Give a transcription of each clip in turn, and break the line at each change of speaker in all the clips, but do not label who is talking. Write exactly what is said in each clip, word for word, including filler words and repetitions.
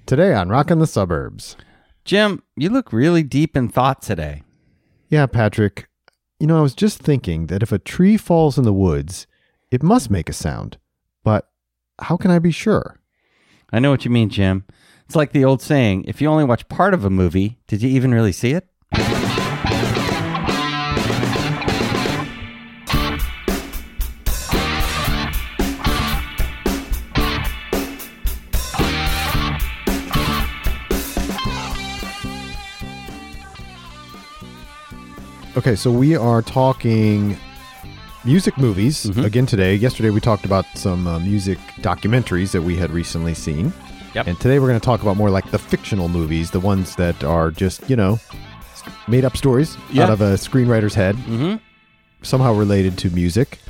Today on Rockin' the Suburbs.
Jim, you look really deep in thought today.
Yeah, Patrick. You know, I was just thinking that if a tree falls in the woods, it must make a sound. But how can I be sure?
I know what you mean, Jim. It's like the old saying, if you only watch part of a movie, did you even really see it?
Okay, so we are talking music movies
Mm-hmm.
again today. Yesterday we talked about some uh, music documentaries that we had recently seen.
Yep.
And today we're going to talk about more like the fictional movies, the ones that are just, you know, made up stories
Yeah.
out of a screenwriter's head,
Mm-hmm.
somehow related to music.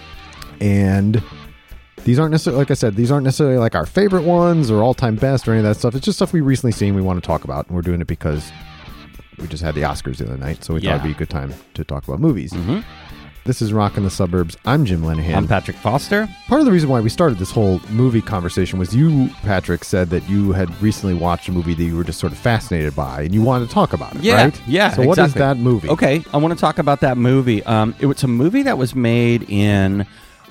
And these aren't necessarily, like I said, these aren't necessarily like our favorite ones or all-time best or any of that stuff. It's just stuff we recently seen we want to talk about. And we're doing it because we just had the Oscars the other night, so we
Yeah.
thought it'd be a good time to talk about movies.
Mm-hmm.
This is Rockin' the Suburbs. I'm Jim Lenahan.
I'm Patrick Foster.
Part of the reason why we started this whole movie conversation was you, Patrick, said that you had recently watched a movie that you were just sort of fascinated by, and you wanted to talk about it,
Yeah,
right?
yeah,
So what is
exactly.
that movie?
Okay, I want to talk about that movie. Um, it was a movie that was made in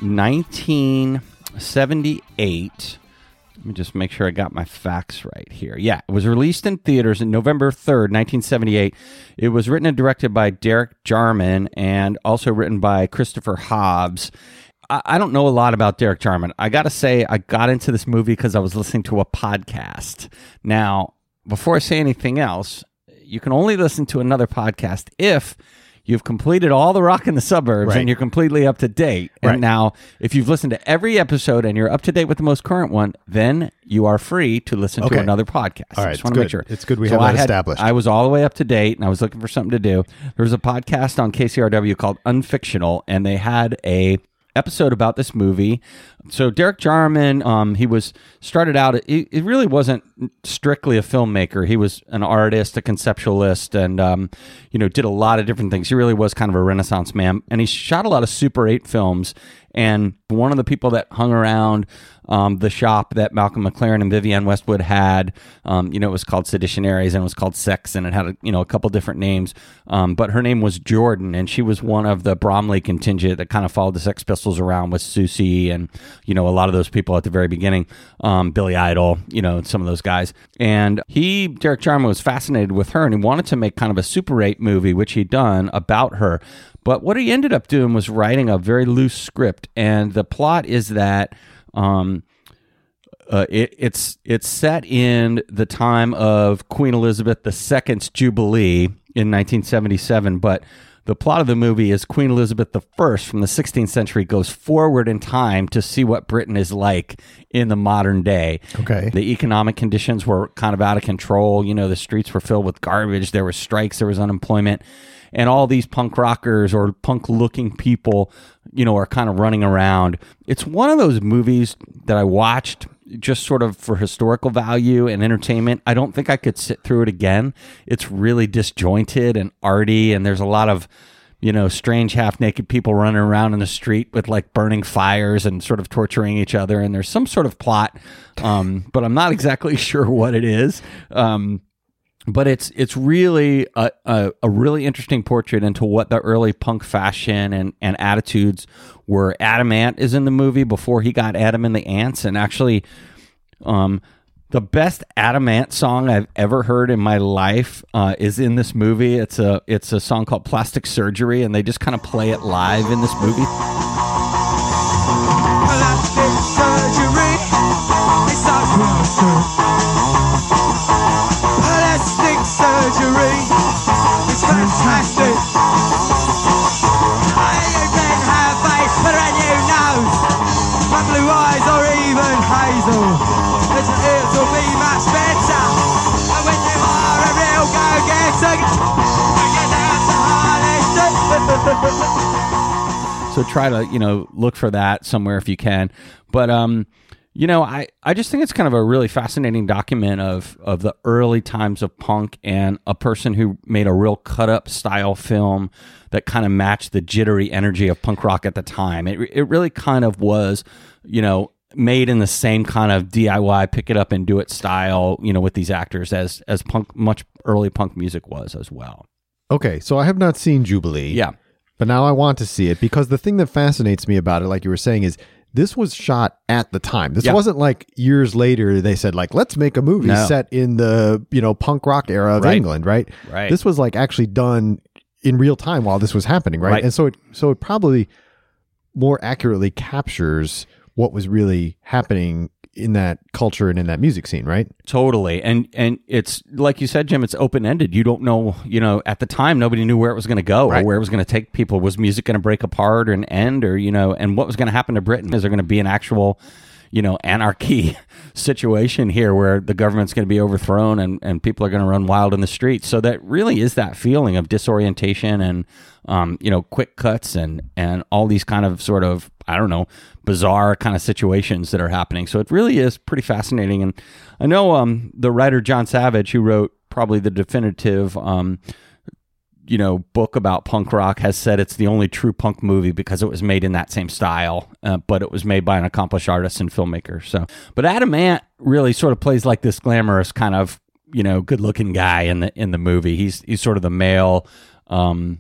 nineteen seventy-eight. Let me just make sure I got my facts right here. Yeah, it was released in theaters on November third, nineteen seventy-eight. It was written and directed by Derek Jarman and also written by Christopher Hobbs. I, I don't know a lot about Derek Jarman. I got to say, I got into this movie because I was listening to a podcast. Now, before I say anything else, you can only listen to another podcast if you've completed all the Rock in the Suburbs
Right.
and you're completely up to date. And
Right.
now, if you've listened to every episode and you're up to date with the most current one, then you are free to listen
Okay.
to another podcast.
All
I
right,
just
it's
want to
good.
make sure.
It's good we
So
have
I
that
had-
established.
I was all the way up to date and I was looking for something to do. There was a podcast on K C R W called Unfictional, and they had a episode about this movie. So Derek Jarman, um, he was started out, it, it really wasn't strictly a filmmaker. He was an artist, a conceptualist, and, um, you know, did a lot of different things. He really was kind of a Renaissance man, and he shot a lot of Super eight films. And one of the people that hung around um, the shop that Malcolm McLaren and Vivienne Westwood had, um, you know, it was called Seditionaries and it was called Sex, and it had, a, you know, a couple different names. Um, but her name was Jordan, and she was one of the Bromley contingent that kind of followed the Sex Pistols around with Susie and, you know, a lot of those people at the very beginning, um, Billy Idol, you know, some of those guys. And he, Derek Jarman, was fascinated with her, and he wanted to make kind of a Super eight movie, which he'd done about her. But what he ended up doing was writing a very loose script, and the plot is that um, uh, it, it's it's set in the time of Queen Elizabeth the Second's Jubilee in nineteen seventy-seven, but the plot of the movie is Queen Elizabeth the First from the sixteenth century goes forward in time to see what Britain is like in the modern day.
Okay.
The economic conditions were kind of out of control. You know, the streets were filled with garbage. There were strikes. There was unemployment. And all these punk rockers or punk-looking people, you know, are kind of running around. It's one of those movies that I watched just sort of for historical value and entertainment. I don't think I could sit through it again. It's really disjointed and arty, and there's a lot of, you know, strange half-naked people running around in the street with, like, burning fires and sort of torturing each other. And there's some sort of plot, um, but I'm not exactly sure what it is. Um But it's it's really a, a, a really interesting portrait into what the early punk fashion and, and attitudes were. Adam Ant is in the movie before he got Adam and the Ants, and actually, um, the best Adam Ant song I've ever heard in my life uh, is in this movie. It's a it's a song called Plastic Surgery, and they just kind of play it live in this movie.
Plastic surgery, it's so plastic surgery, it's fantastic. I even have face for a new nose, my blue eyes or even hazel. It's it'll be much better. And when you are a real go-getter, you get out to harness.
So try to, you know, look for that somewhere if you can. But, um, you know, I, I just think it's kind of a really fascinating document of, of the early times of punk and a person who made a real cut-up style film that kind of matched the jittery energy of punk rock at the time. It, it really kind of was, you know, made in the same kind of D I Y, pick it up and do it style, you know, with these actors as as punk, much early punk music was as well.
Okay, so I have not seen Jubilee.
Yeah.
But now I want to see it because the thing that fascinates me about it, like you were saying, is this was shot at the time. This
Yeah.
wasn't like years later they said, like, let's make a movie
No.
set in the, you know, punk rock era of
Right.
England, right?
Right.
This was like actually done in real time while this was happening, right?
Right.
And so it so it probably more accurately captures what was really happening in that culture and in that music scene, right?
Totally. And and it's like you said, Jim, it's open-ended. You don't know, you know, at the time, nobody knew where it was going to go
Right.
or where it was going to take people. Was music going to break apart and end, or, you know, and what was going to happen to Britain? Is there going to be an actual, you know, anarchy situation here where the government's going to be overthrown and, and people are going to run wild in the streets? So that really is that feeling of disorientation and, um, you know, quick cuts and, and all these kind of sort of, I don't know, bizarre kind of situations that are happening. So it really is pretty fascinating. And I know um, the writer John Savage, who wrote probably the definitive, um, you know, book about punk rock, has said it's the only true punk movie because it was made in that same style, uh, but it was made by an accomplished artist and filmmaker. So, but Adam Ant really sort of plays like this glamorous kind of, you know, good-looking guy in the in the movie. He's he's sort of the male um,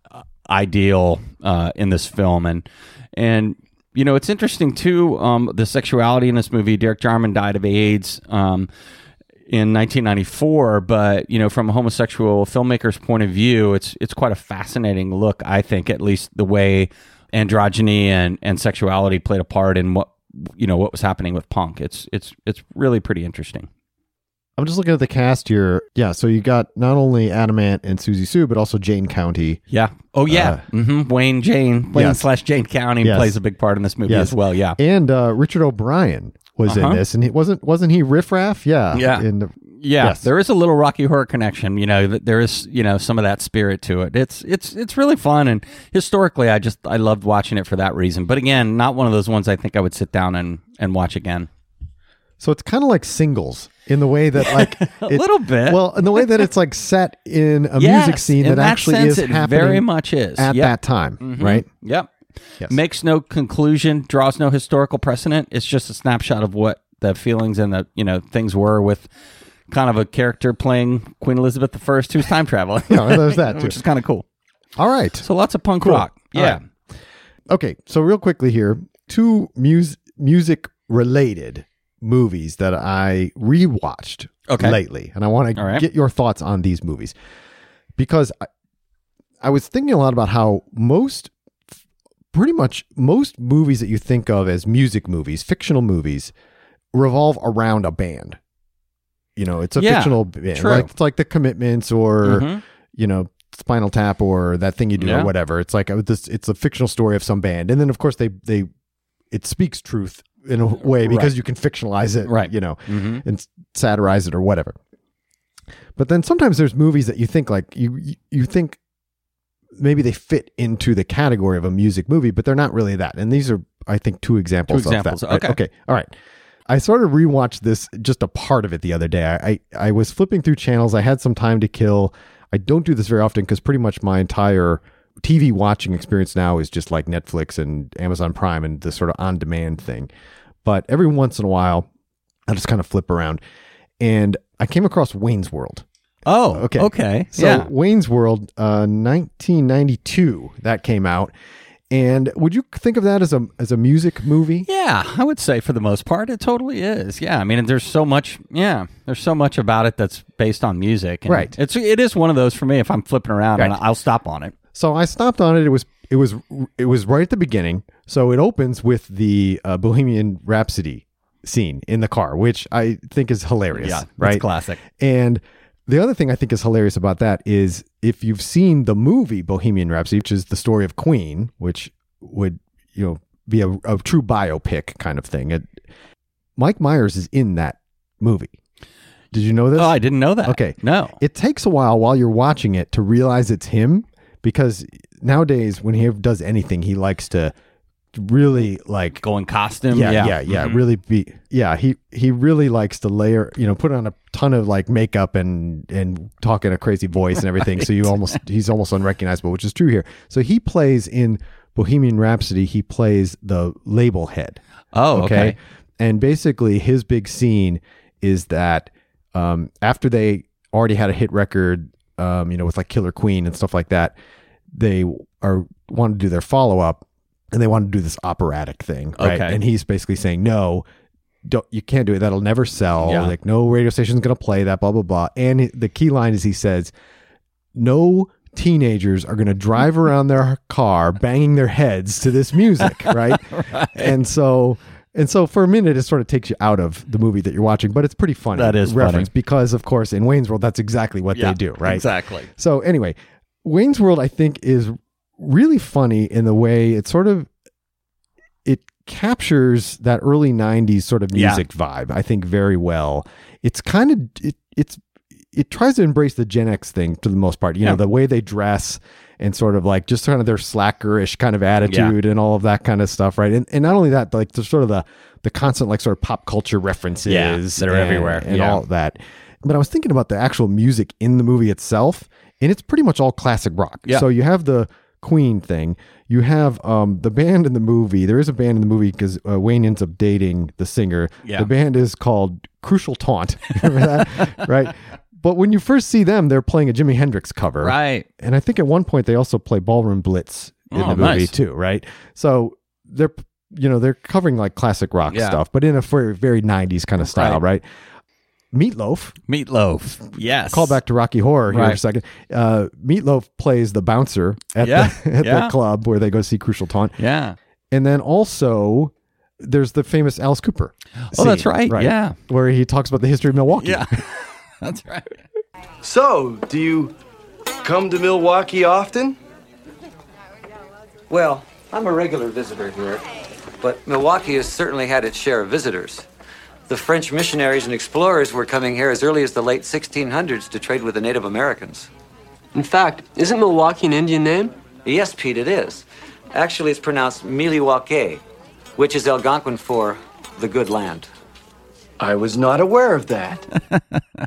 ideal uh, in this film, and and you know, it's interesting too, um, the sexuality in this movie. Derek Jarman died of AIDS um, in nineteen ninety-four, but you know, from a homosexual filmmaker's point of view, it's it's quite a fascinating look, I think, at least the way androgyny and, and sexuality played a part in what, you know, what was happening with punk. It's it's it's really pretty interesting.
I'm just looking at the cast here. Yeah, so you got not only Adam Ant and Susie Sue, but also Jane County.
Yeah. Oh, yeah.
Uh,
mm-hmm. Wayne Jane, Wayne
yes.
slash Jane County
Yes.
plays a big part in this movie
Yes.
as well. Yeah.
And uh, Richard O'Brien was
Uh-huh.
in this, and he wasn't wasn't he Riff Raff? Yeah.
Yeah.
In the,
Yeah,
Yes.
there is a little Rocky Horror connection. You know, that there is, you know, some of that spirit to it. It's it's it's really fun, and historically, I just I loved watching it for that reason. But again, not one of those ones I think I would sit down and and watch again.
So it's kind of like Singles in the way that, like,
A
it-
little bit.
Well, in the way that it's like set in a
Yes,
music scene
in
that,
that
actually
sense,
is
it
happening
very much is.
at
Yep.
that time,
Mhm.
right?
Yep.
Yes.
Makes no conclusion, draws no historical precedent. It's just a snapshot of what the feelings and the, you know, things were with kind of a character playing Queen Elizabeth the First who's time traveling.
Yeah, there's that too.
Which is kind of cool.
All right.
So lots of punk
Cool.
rock.
All
Yeah.
right. Okay, so real quickly here, two mus- music related movies that I rewatched
Okay.
lately, and I want
All
to
right.
get your thoughts on these movies because I, I was thinking a lot about how most, pretty much most movies that you think of as music movies, fictional movies, revolve around a band. You know, it's a
Yeah,
fictional band,
true.
like it's like The Commitments or
Mhm.
you know, Spinal Tap or That Thing You Do
Yeah.
or whatever. It's like a, this, it's a fictional story of some band, and then of course they they it speaks truth in a way because
Right.
you can fictionalize it,
Right.
You know,
Mhm.
and satirize it or whatever. But then sometimes there's movies that you think like you you, you think maybe they fit into the category of a music movie, but they're not really that. And these are, I think, two examples.
Two examples,
Of that.
okay.
Okay. All right. I sort of rewatched this, just a part of it the other day. I, I, I was flipping through channels. I had some time to kill. I don't do this very often because pretty much my entire T V watching experience now is just like Netflix and Amazon Prime and this sort of on-demand thing. But every once in a while, I'll just kind of flip around. And I came across Wayne's World.
Oh,
Okay.
okay. Okay.
So
yeah.
Wayne's World, uh, nineteen ninety-two, that came out. And would you think of that as a as a music movie?
Yeah, I would say for the most part, it totally is. Yeah, I mean, there's so much. Yeah, there's so much about it that's based on music. And
Right.
It's it is one of those for me. If I'm flipping around, and
Right.
I'll stop on it.
So I stopped on it. It was it was it was right at the beginning. So it opens with the uh, Bohemian Rhapsody scene in the car, which I think is hilarious.
Yeah,
right.
It's classic.
And the other thing I think is hilarious about that is if you've seen the movie Bohemian Rhapsody, which is the story of Queen, which would, you know, be a, a true biopic kind of thing. It, Mike Myers is in that movie. Did you know this?
Oh, I didn't know that.
Okay.
No.
It takes a while while you're watching it to realize it's him because nowadays when he does anything, he likes to really like
Go in costume.
yeah,
Yeah.
yeah, yeah,
Mhm.
really be yeah, he he really likes to layer, you know, put on a ton of like makeup and and talk in a crazy voice and everything. So you almost he's almost unrecognizable, which is true here. So he plays in Bohemian Rhapsody, he plays the label head.
Oh, okay.
And basically, his big scene is that um, after they already had a hit record, um, you know, with like Killer Queen and stuff like that, they are want to do their follow up, and they want to do this operatic thing, right?
Okay.
And he's basically saying, no, don't, you can't do it. That'll never sell.
Yeah.
Like, no radio station's going to play that, blah, blah, blah. And he- the key line is he says, no teenagers are going to drive around their car banging their heads to this music, right?
Right.
And so, and so for a minute, it sort of takes you out of the movie that you're watching, but it's pretty funny.
That is
reference
funny.
because, of course, in Wayne's World, that's exactly what
Yeah,
they do, right?
Exactly.
So anyway, Wayne's World, I think, is really funny in the way it sort of it captures that early nineties sort of
Yeah.
music vibe, I think, very well. It's kind of it, it's it tries to embrace the Gen X thing to the most part. You
Yeah.
know, the way they dress and sort of like just kind of their slackerish kind of attitude and all of that kind of stuff, right? And and not only that, but like the sort of the the constant like sort of pop culture references
Yeah, that are
and-
everywhere.
and
Yeah.
all that. But I was thinking about the actual music in the movie itself, and it's pretty much all classic rock.
Yeah.
So you have the Queen thing. You have um, the band in the movie. There is a band in the movie because uh, Wayne ends up dating the singer.
Yeah.
The band is called Crucial Taunt. Remember that? Right. But when you first see them, they're playing a Jimi Hendrix cover.
Right.
And I think at one point they also play Ballroom Blitz in
Oh,
the movie
nice.
too, right? So they're, you know, they're covering like classic rock
Yeah.
stuff, but in a very, very nineties kind of style, right? Meatloaf,
Meatloaf. Yes.
call back to Rocky Horror here
Right.
for a second. Uh, Meatloaf plays the bouncer at,
Yeah,
the, at
yeah.
the club where they go see Crucial Taunt.
Yeah.
And then also there's the famous Alice Cooper.
Oh, that's
scene,
right. Yeah.
Where he talks about the history of Milwaukee.
Yeah. That's right.
So, do you come to Milwaukee often?
Well, I'm a regular visitor here, but Milwaukee has certainly had its share of visitors. The French missionaries and explorers were coming here as early as the late sixteen hundreds to trade with the Native Americans.
In fact, isn't Milwaukee an Indian name?
Yes, Pete, it is. Actually, it's pronounced Milwaukee, which is Algonquin for the good land.
I was not aware of that.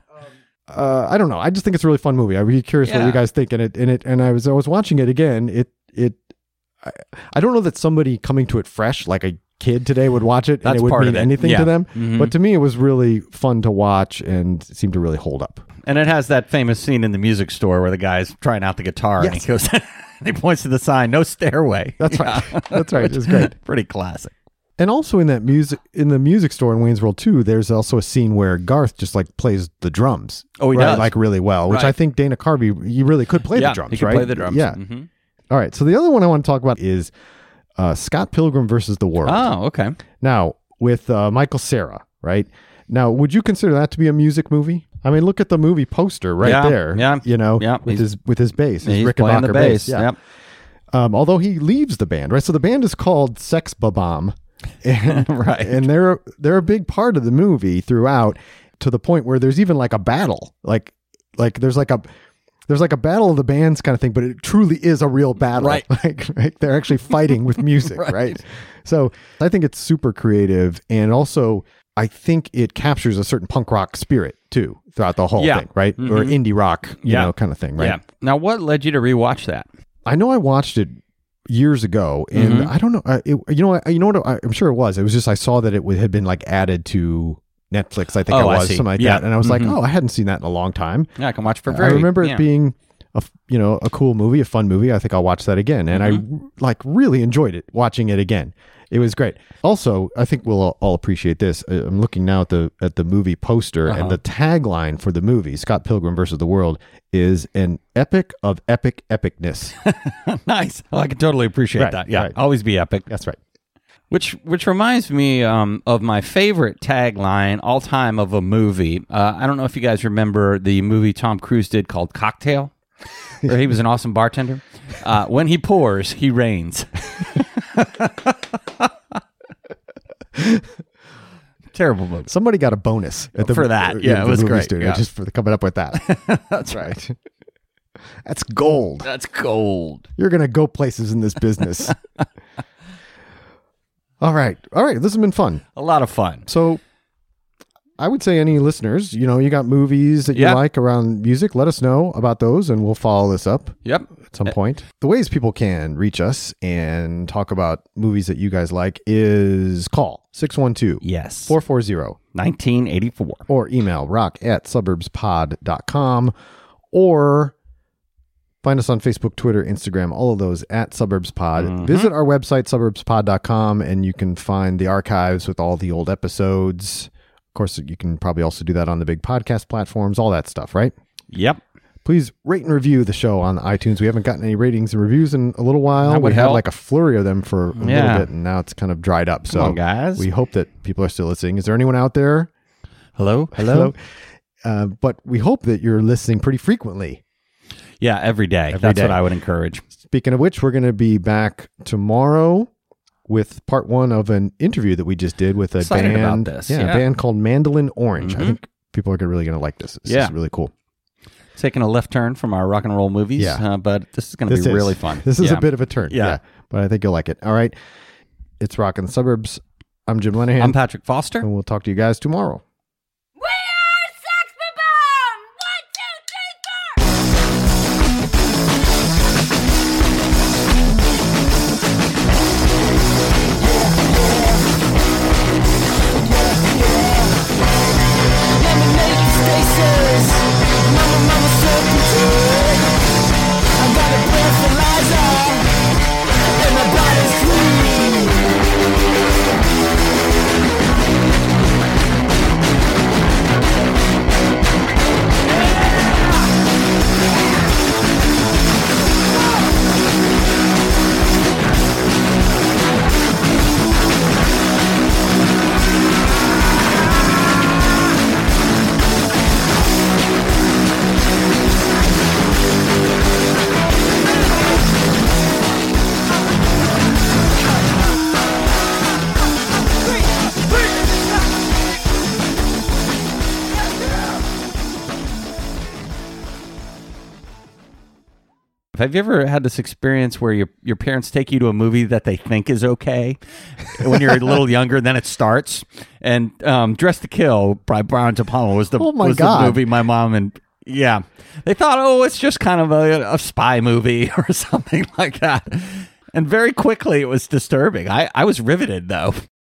Uh, I don't know. I just think it's a really fun movie. I'd be curious what
Yeah.
you guys think. And it, and it, and I was, I was watching it again. It, it, I, I don't know that somebody coming to it fresh, like a kid today, would watch it
That's
and it would
part
mean
of it.
anything
Yeah.
to them.
Mhm.
But to me, it was really fun to watch and seemed to really hold up.
And it has that famous scene in the music store where the guy's trying out the guitar and
Yes.
he goes, and he points to the sign, no stairway.
That's right. That's right. It was great.
Pretty classic.
And also in that music, in the music store in Wayne's World too, there's also a scene where Garth just like plays the drums.
Oh, he
right,
does?
like really well, which
Right.
I think Dana Carvey, he really could play
yeah,
the drums,
he can
right?
play the drums.
Yeah.
Mhm.
All right. So the other one I want to talk about is uh, Scott Pilgrim versus the World.
Oh, okay.
Now with uh, Michael Cera, right? Now, would you consider that to be a music movie? I mean, look at the movie poster right
Yeah,
there.
yeah,
You know,
yeah.
with
He's-
his with his bass, his
He's playing the
Rickenbacker
bass.
Yeah.
Yep.
Um, although he leaves the band, right? So the band is called Sex Babam, and
Right.
and they're they're a big part of the movie throughout, to the point where there's even like a battle, like like there's like a there's like a battle of the bands kind of thing, but it truly is a real battle,
Right.
Like, right? They're actually fighting with music, right.
Right.
So I think it's super creative, and also I think it captures a certain punk rock spirit too throughout the whole
Yeah.
thing, right? Or
Mhm.
indie rock, you
Yeah.
know, kind of thing, right?
Yeah. Now, what led you to rewatch that?
I know I watched it years ago, and
Mhm.
I don't know. Uh, it, you know, what- you know what? I, I'm sure it was. It was just I saw that it would, had been like added to Netflix. I think
Oh,
it
I
was
see.
something like
Yeah.
that, and I was like,
Mhm.
oh, I hadn't seen that in a long time.
Yeah, I can watch for
I
free.
remember
Yeah.
it being a f- you know a cool movie, a fun movie. I think I'll watch that again, and
Mm-hmm.
I like really enjoyed it watching it again. It was great. Also, I think we'll all, all appreciate this. Uh, I'm looking now at the at the movie poster,
Uh-huh.
and the tagline for the movie, Scott Pilgrim versus the World, is an epic of epic epicness.
Nice. Oh, I can totally appreciate
Right,
that. Yeah,
right.
always be epic.
That's right.
Which which reminds me um, of my favorite tagline all time of a movie. Uh, I don't know if you guys remember the movie Tom Cruise did called Cocktail, where he was an awesome bartender. Uh, when he pours, he rains. Terrible movie.
Somebody got a bonus at the,
For that.
uh,
Yeah,
the
it was
movie
great.
studio
Yeah.
just for the, coming up with that.
That's right.
That's gold.
That's gold.
You're gonna go places in this business. All right, all right. This has been fun.
A lot of fun.
So, I would say any listeners, you know, you got movies that you
Yeah.
like around music, let us know about those and we'll follow this up
Yep.
at some point. The ways people can reach us and talk about movies that you guys like is call six one two,
Yes.
four four zero,
nineteen eighty-four.
or email rock at suburbs pod dot com, or find us on Facebook, Twitter, Instagram, all of those at Suburbs Pod.
Mm-hmm.
Visit our website, suburbs pod dot com, and you can find the archives with all the old episodes. Of course, you can probably also do that on the big podcast platforms, all that stuff, right?
Yep.
Please rate and review the show on iTunes. We haven't gotten any ratings and reviews in a little while.
That would
we had
help.
like a flurry of them for a
Yeah.
little bit, and now it's kind of dried up. So
on, guys.
we hope that people are still listening. Is there anyone out there?
Hello?
Hello? Uh, but we hope that you're listening pretty frequently.
Yeah, every day.
Every
That's
day.
what I would encourage.
Speaking of which, we're going to be back tomorrow with part one of an interview that we just did with a
Excited
band.
about this,
Yeah,
yeah.
a band called Mandolin Orange. I
Mhm.
think people are gonna- really going to like this. This
Yeah.
is really cool.
Taking a left turn from our rock and roll movies,
Yeah.
uh, but this is going to
This
be
is
really fun.
This is
Yeah.
a bit of a turn.
Yeah.
Yeah. But I think you'll like it. All right. It's Rock in the Suburbs. I'm Jim Lenahan.
I'm Patrick Foster.
and we'll talk to you guys tomorrow.
We are Sex Bomb! One, two, three, four!
Lemonade stations, mama, mama, serpentine. I got a breathalyzer, and my body's clean.
Have you ever had this experience where your your parents take you to a movie that they think is okay when you're a little younger, then it starts? And um, Dress to Kill by Brian De Palma was the
Oh my
was
God.
the movie my mom and yeah they thought, oh, it's just kind of a, a spy movie or something like that. And very quickly it was disturbing. I, I was riveted though.